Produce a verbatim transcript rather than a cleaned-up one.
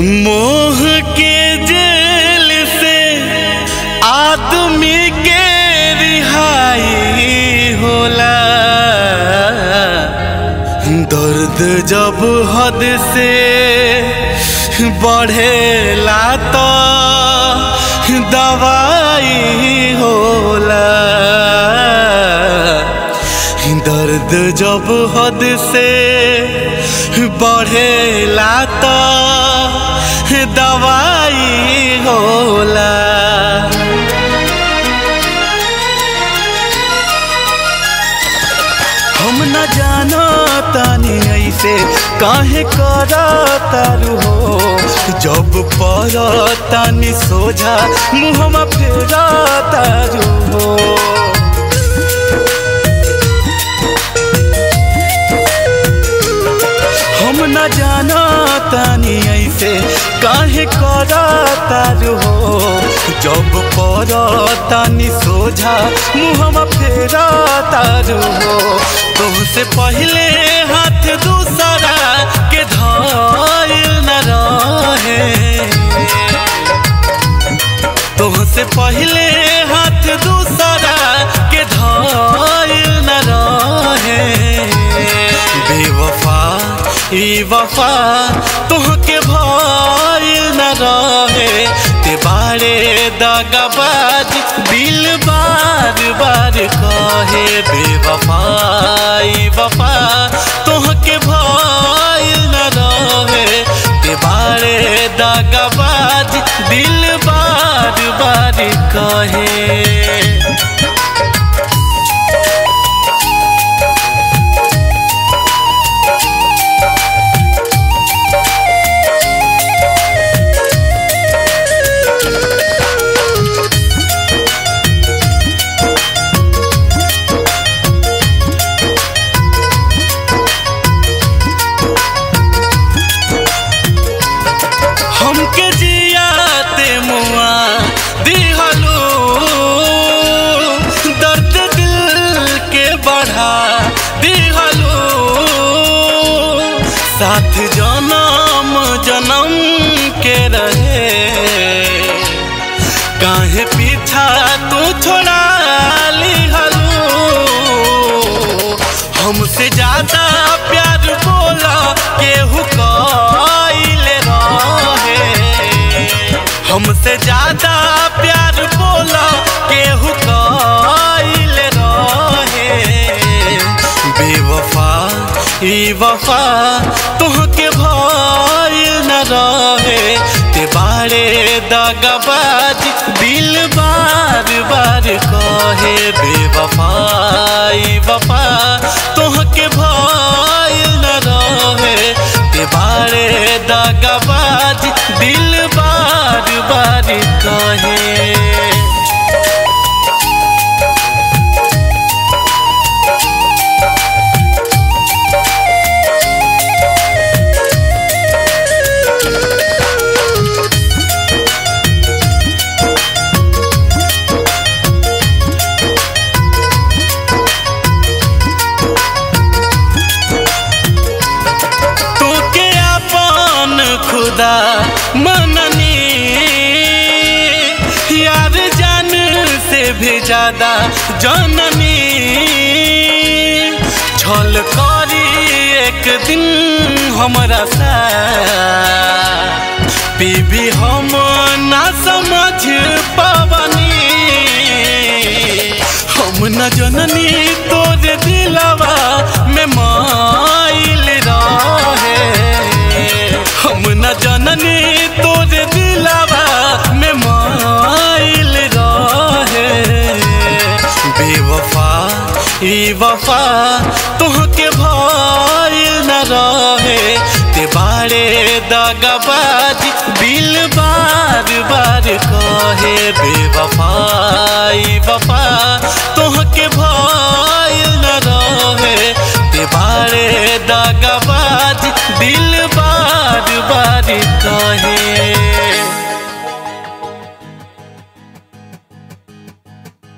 मोह के जेल से आदमी के रिहाई होला। दर्द जब हद से बढ़ेला तो दवाई होला। दर्द जब हद से बढ़ेला तो दवाई होला। हम न जाना तानी ऐसे काहे करतारू हो। जब परतानी सोझा मुहमा फेरतारू हो। हम न जाना तानी ऐसे काहे करतारू हो। जब परतानी सोझा मुहमा फेरतारू हो। तुमसे पहले हाथ दूसरा के धइल न रहे। तुमसे पहले हाथ दूसरा के धइल न रहे। बेवफा ई वफा तुहके भइल न रहे। ते बारे दगाबाज दिल बार बार कहे। बेवफा ई वफा तुहके भइल न रहे। ते बारे दगाबाज दिल बार बार कहे। हमके जियाते मुआ दिहलो। दर्द दिल के बढ़ा दिहलो। साथ जन्म जन्म के रहे। काहे पीछा तू छोड़ा लिहलो। हमसे ज्यादा प्यार बोला केहू कइले रहे। हमसे ज्यादा प्यार बोला केहू कइले रहे। बेवफा ई वफा तुहके भइल न रहे। ते बारे दगाबाज दिल बार बार कहे। बेवफा ई वफा तुहके भइल न रहे। ते बारे दगाबाज दिल बार बार कहे। खुदा मननी यार जान से भी ज्यादा जननी। छल करी एक दिन हमरा सा बीबी हम ना समझ पवनी। हम न जननी तोरे दिलवा में माइल रहे। हम न जननी तोरे दिलवा में माइल रहे। बेवफा ई वफा तुहके भइल न रहे। ते बारे दगाबाज दिल बार बार कहे। बेवफा ई वफा